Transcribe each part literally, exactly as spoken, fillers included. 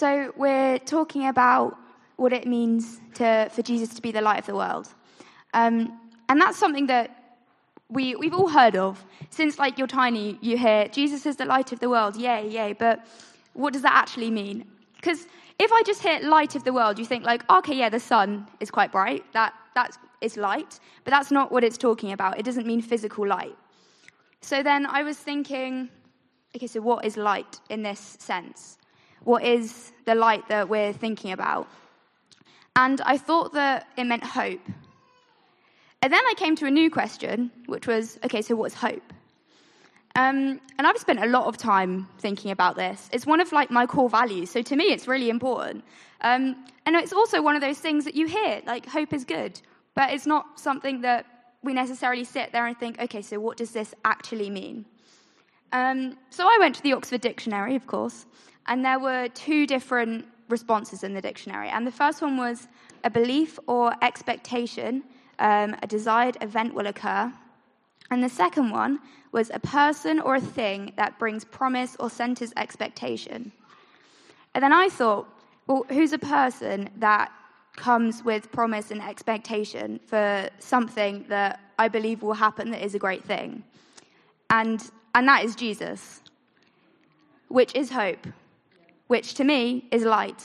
So we're talking about what it means to for Jesus to be the light of the world. Um, and that's something that we, we've all heard of. Since, like, you're tiny, you hear, Jesus is the light of the world, yay, yay. But what does that actually mean? Because if I just hear light of the world, you think, like, okay, yeah, the sun is quite bright. That that's is light. But that's not what it's talking about. It doesn't mean physical light. So then I was thinking, okay, so what is light in this sense? What is the light that we're thinking about? And I thought that it meant hope. And then I came to a new question, which was, okay, so what's hope? Um, and I've spent a lot of time thinking about this. It's one of, like, my core values, so to me it's really important. Um, and it's also one of those things that you hear, like, hope is good, but it's not something that we necessarily sit there and think, okay, so what does this actually mean? Um, so I went to the Oxford Dictionary, of course, and there were two different responses in the dictionary. And the first one was a belief or expectation, um, a desired event will occur. And the second one was a person or a thing that brings promise or centers expectation. And then I thought, well, who's a person that comes with promise and expectation for something that I believe will happen that is a great thing? And and that is Jesus, which is hope, which to me is light.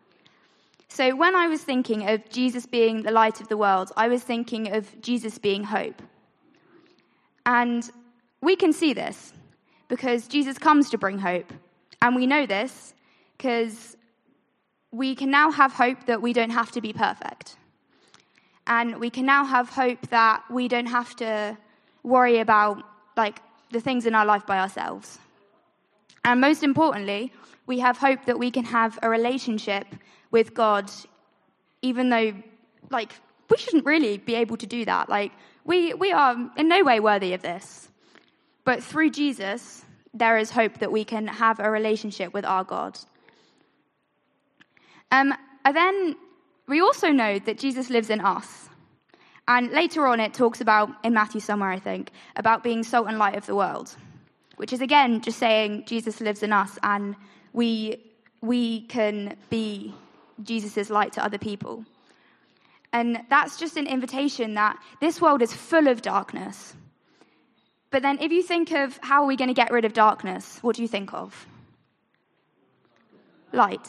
So when I was thinking of Jesus being the light of the world, I was thinking of Jesus being hope. And we can see this because Jesus comes to bring hope. And we know this because we can now have hope that we don't have to be perfect. And we can now have hope that we don't have to worry about, like, the things in our life by ourselves. And most importantly, we have hope that we can have a relationship with God, even though, like, we shouldn't really be able to do that. Like, we, we are in no way worthy of this. But through Jesus, there is hope that we can have a relationship with our God. Um, and then we also know that Jesus lives in us. And later on it talks about, in Matthew somewhere I think, about being salt and light of the world, which is again just saying Jesus lives in us and we we can be Jesus' light to other people. And that's just an invitation that this world is full of darkness. But then if you think of how are we going to get rid of darkness, what do you think of? Light.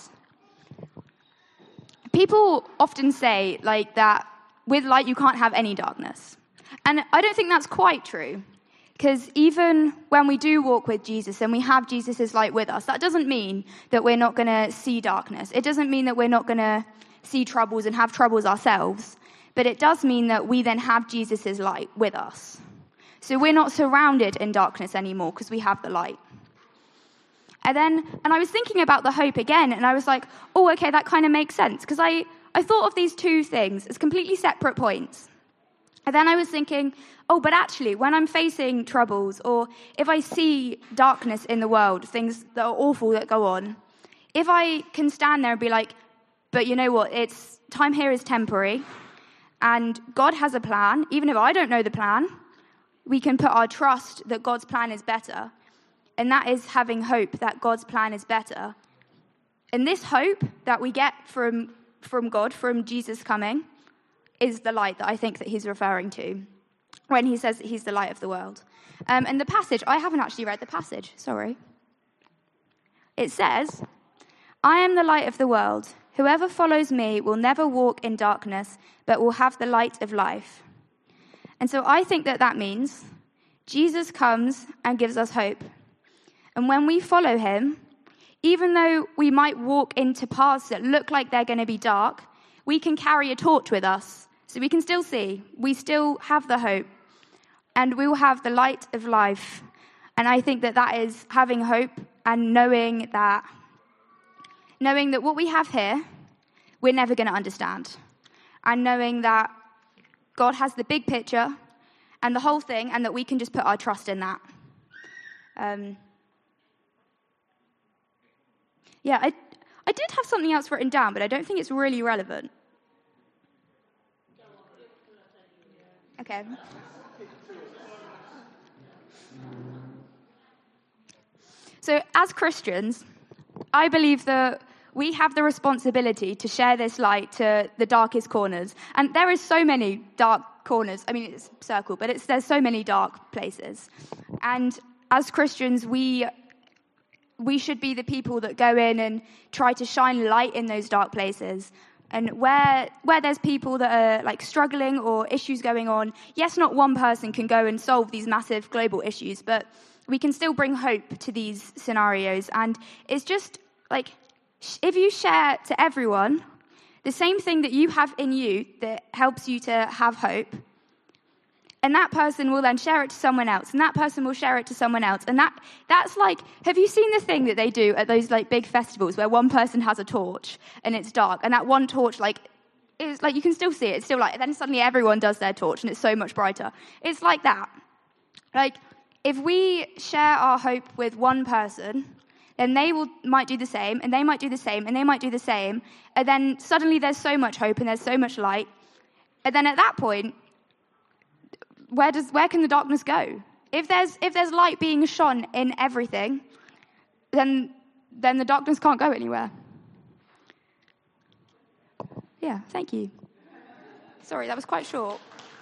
People often say, like, that with light you can't have any darkness. And I don't think that's quite true. Because even when we do walk with Jesus and we have Jesus' light with us, that doesn't mean that we're not going to see darkness. It doesn't mean that we're not going to see troubles and have troubles ourselves. But it does mean that we then have Jesus' light with us. So we're not surrounded in darkness anymore because we have the light. And then, and I was thinking about the hope again, and I was like, oh, okay, that kind of makes sense. Because I, I thought of these two things as completely separate points. And then I was thinking, oh, but actually, when I'm facing troubles, or if I see darkness in the world, things that are awful that go on, if I can stand there and be like, but you know what, it's time here is temporary, and God has a plan, even if I don't know the plan, we can put our trust that God's plan is better. And that is having hope that God's plan is better. And this hope that we get from, from God, from Jesus coming, is the light that I think that he's referring to when he says that he's the light of the world. Um, and the passage, I haven't actually read the passage, sorry. It says, I am the light of the world. Whoever follows me will never walk in darkness, but will have the light of life. And so I think that that means Jesus comes and gives us hope. And when we follow him, even though we might walk into paths that look like they're going to be dark, we can carry a torch with us, so we can still see. We still have the hope, and we will have the light of life. And I think that that is having hope and knowing that, knowing that what we have here, we're never going to understand. And knowing that God has the big picture and the whole thing, and that we can just put our trust in that. Um, yeah, I, I did have something else written down, but I don't think it's really relevant. Okay. So as Christians, I believe that we have the responsibility to share this light to the darkest corners. And there is so many dark corners. I mean, it's a circle, but it's, there's so many dark places. And as Christians, we we should be the people that go in and try to shine light in those dark places. And where where there's people that are like struggling or issues going on, yes, not one person can go and solve these massive global issues, but we can still bring hope to these scenarios. And it's just like, if you share to everyone the same thing that you have in you that helps you to have hope, and that person will then share it to someone else, and that person will share it to someone else. And that that's like, have you seen the thing that they do at those like big festivals where one person has a torch and it's dark, and that one torch like is like, you can still see it, it's still like, and then suddenly everyone does their torch and it's so much brighter. It's like that. Like, if we share our hope with one person, then they will might do the same, and they might do the same, and they might do the same, and then suddenly there's so much hope and there's so much light. And then at that point, Where does where can the darkness go? If there's if there's light being shone in everything, then then the darkness can't go anywhere. Yeah, thank you. Sorry, that was quite short.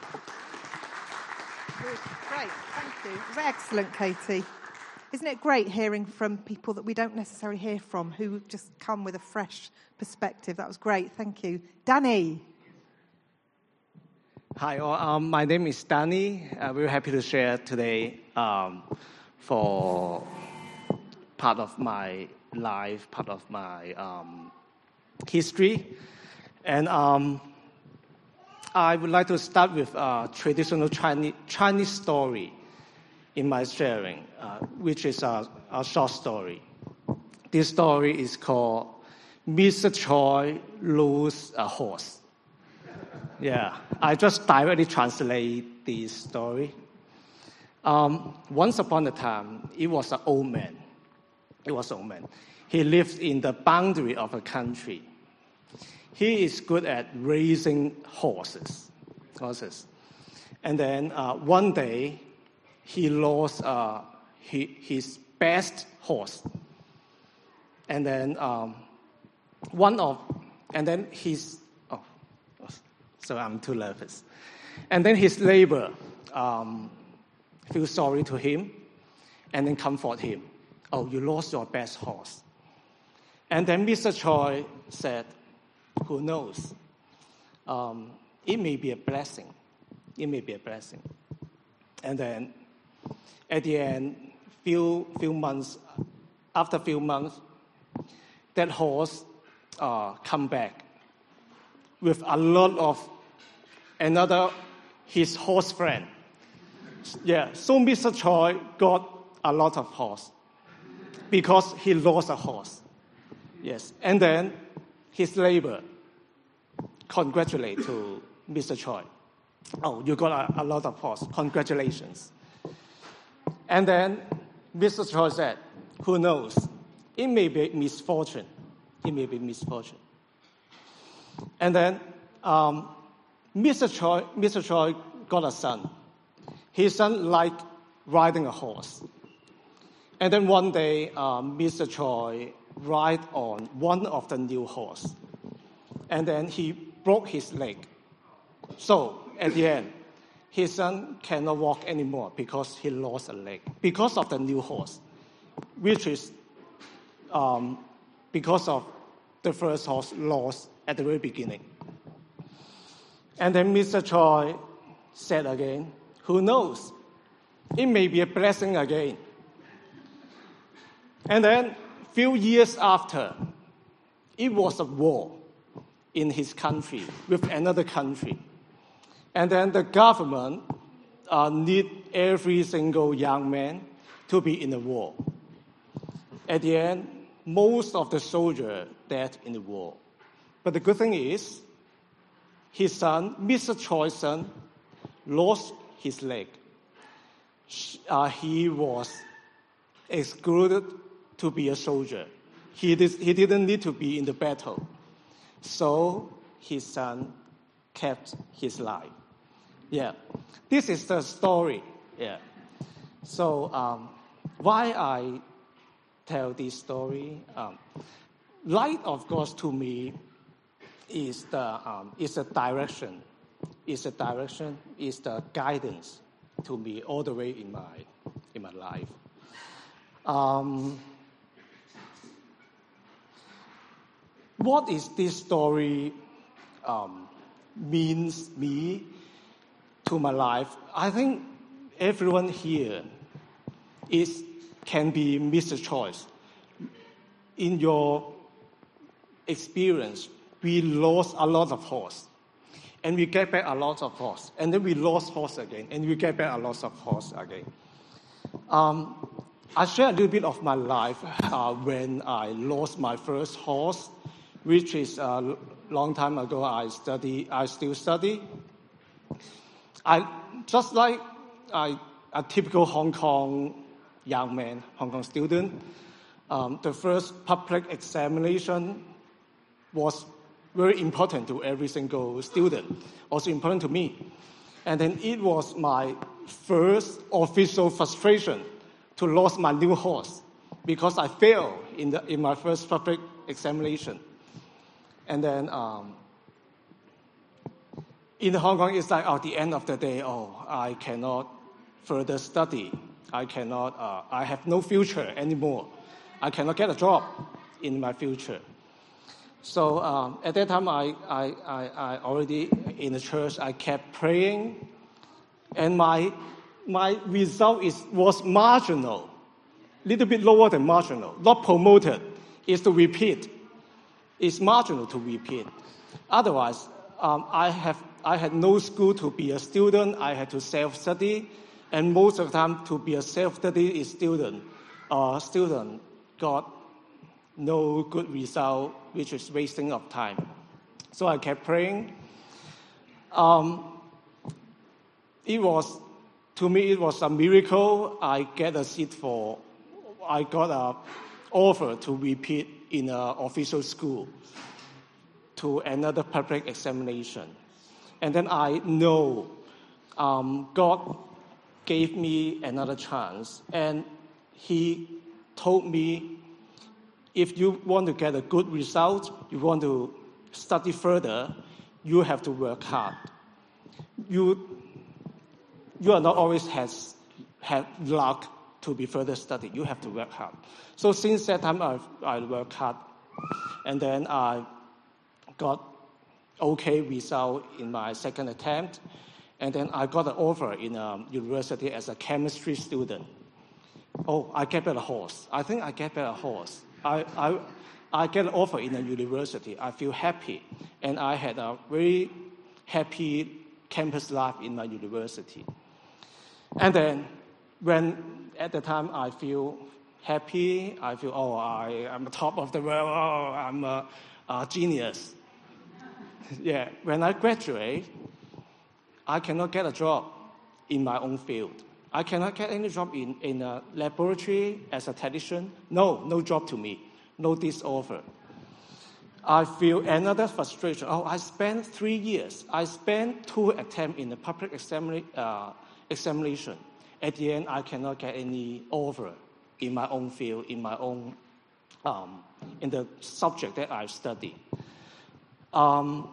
Great, thank you. It was excellent, Katie. Isn't it great hearing from people that we don't necessarily hear from, who just come with a fresh perspective? That was great, thank you. Danny. Hi, um, my name is Danny. Uh, we're happy to share today um, for part of my life, part of my um, history. And um, I would like to start with a traditional Chinese, Chinese story in my sharing, uh, which is a, a short story. This story is called Mister Choi Lose a Horse. Yeah, I just directly translate this story. Um, once upon a time, it was an old man. It was an old man. He lived in the boundary of a country. He is good at raising horses. Horses. And then uh, one day, he lost uh, he, his best horse. And then um, one of, and then his, oh, so I'm too nervous. And then his neighbor um, feels sorry to him and then comfort him. Oh, you lost your best horse. And then Mister Choi said, who knows? Um, it may be a blessing. It may be a blessing. And then at the end, few few months, after few months, that horse uh, come back with a lot of another, his horse friend. Yeah, so Mister Choi got a lot of horse because he lost a horse. Yes, and then his neighbor congratulate to Mister Choi. Oh, you got a, a lot of horse. Congratulations. And then Mister Choi said, who knows? It may be misfortune. It may be misfortune. And then um, Mister Choi, Mister Choi got a son. His son liked riding a horse. And then one day, um, Mister Choi ride on one of the new horse. And then he broke his leg. So at the end, his son cannot walk anymore because he lost a leg. Because of the new horse, which is um, because of the first horse lost at the very beginning. And then Mister Choi said again, who knows? It may be a blessing again. And then a few years after, it was a war in his country with another country. And then the government uh, need every single young man to be in the war. At the end, most of the soldiers died in the war. But the good thing is, his son, Mister Choi's son, lost his leg. Uh, he was excluded to be a soldier. He, did, he didn't need to be in the battle. So his son kept his life. Yeah, this is the story. Yeah. So um, why I tell this story? Um, light of God to me is the um, is the direction, is the direction, is the guidance to me all the way in my in my life. Um, what is this story um, means me to my life? I think everyone here is can be Mister Choice. In your experience, we lost a lot of horse, and we get back a lot of horse, and then we lost horse again, and we get back a lot of horse again. Um, I share a little bit of my life uh, when I lost my first horse, which is a long time ago. I study, I still study. I just like I, a typical Hong Kong young man, Hong Kong student. Um, the first public examination was very important to every single student, also important to me. And then it was my first official frustration to lose my new horse because I failed in, the, in my first public examination. And then um, in Hong Kong, it's like, at the end of the day, oh, I cannot further study. I cannot, uh, I have no future anymore. I cannot get a job in my future. So um, at that time, I, I, I, I already in the church, I kept praying, and my my result is was marginal, little bit lower than marginal, not promoted. Is to repeat. It's marginal to repeat. Otherwise, um, I have I had no school to be a student. I had to self-study, and most of the time to be a self-study student, uh, student got no good result, which is wasting of time. So I kept praying. Um, it was, to me, it was a miracle. I get a seat for, I got an offer to repeat in an official school to another public examination. And then I know um, God gave me another chance, and He told me, if you want to get a good result, you want to study further, you have to work hard. You, you are not always has have luck to be further studied. You have to work hard. So since that time, I I worked hard, and then I got okay result in my second attempt, and then I got an offer in a university as a chemistry student. Oh, I get better horse. I think I get better horse. I, I, I get an offer in a university. I feel happy, and I had a very happy campus life in my university. And then, when at the time I feel happy, I feel, oh, I am the top of the world. Oh, I'm a, a genius. Yeah. When I graduate, I cannot get a job in my own field. I cannot get any job in, in a laboratory as a technician. No, no job to me. No this offer. I feel another frustration. Oh, I spent three years. I spent two attempts in the public examina- uh, examination. At the end, I cannot get any offer in my own field, in my own, um, in the subject that I study. Um,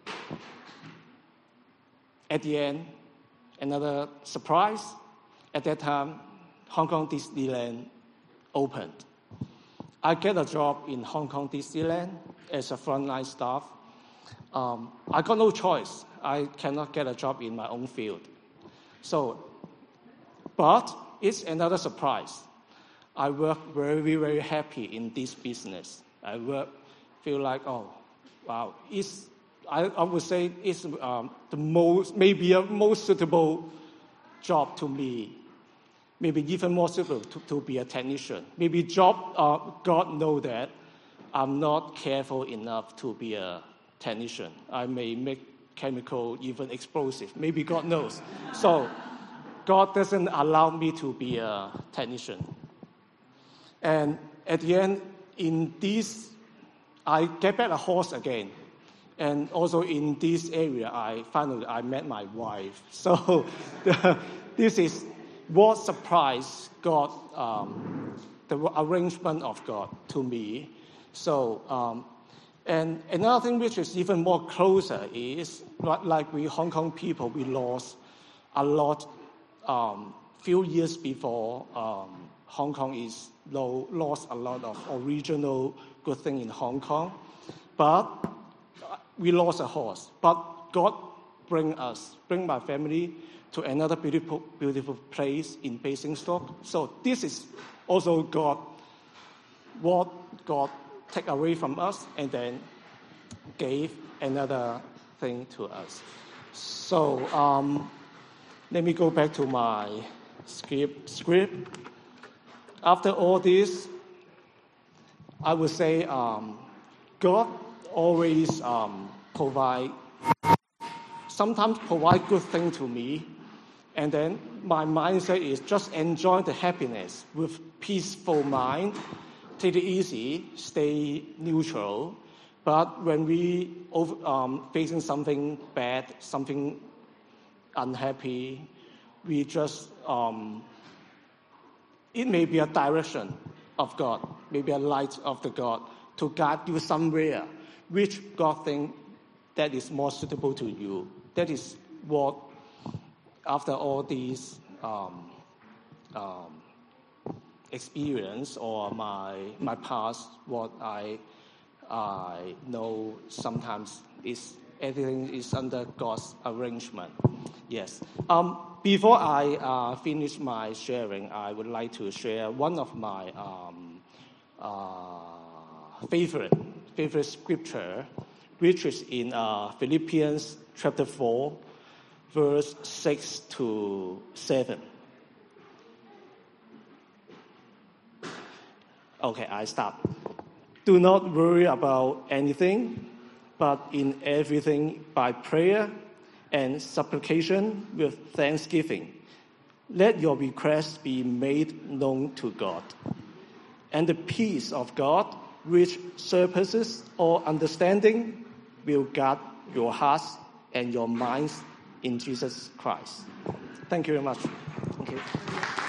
at the end, another surprise. At that time, Hong Kong Disneyland opened. I get a job in Hong Kong Disneyland as a frontline staff. Um, I got no choice. I cannot get a job in my own field. So, but it's another surprise. I work very, very happy in this business. I work, feel like, oh, wow, it's, I, I would say it's um, the most, maybe a most suitable job to me. Maybe even more suitable to, to be a technician. Maybe job, uh, God knows that I'm not careful enough to be a technician. I may make chemical, even explosive. Maybe God knows. So God doesn't allow me to be a technician. And at the end, in this, I get back a horse again. And also in this area, I finally I met my wife. So the, this is what surprised God, um, the arrangement of God to me. So, um, and another thing which is even more closer is, like, like we Hong Kong people, we lost a lot, um, few years before um, Hong Kong is low, lost a lot of original good thing in Hong Kong. But we lost a horse. But God bring us, bring my family to another beautiful, beautiful place in Basingstoke. So this is also God, what God take away from us and then gave another thing to us. So um, let me go back to my script. script. After all this, I would say um, God always um, provide, sometimes provide good thing to me, and then my mindset is just enjoy the happiness with peaceful mind, take it easy, stay neutral. But when we over, um, facing something bad, something unhappy, we just, um, it may be a direction of God, maybe a light of the God to guide you somewhere, which God think that is more suitable to you. That is what, after all these um, um, experience or my my past, what I I know sometimes is everything is under God's arrangement. Yes. Um, before I uh, finish my sharing, I would like to share one of my um, uh, favorite favorite scripture, which is in uh, Philippians chapter four, verse six to seven. Okay, I stop. Do not worry about anything, but in everything by prayer and supplication with thanksgiving, let your requests be made known to God. And the peace of God, which surpasses all understanding, will guard your hearts and your minds in Jesus Christ. Thank you very much. Thank you.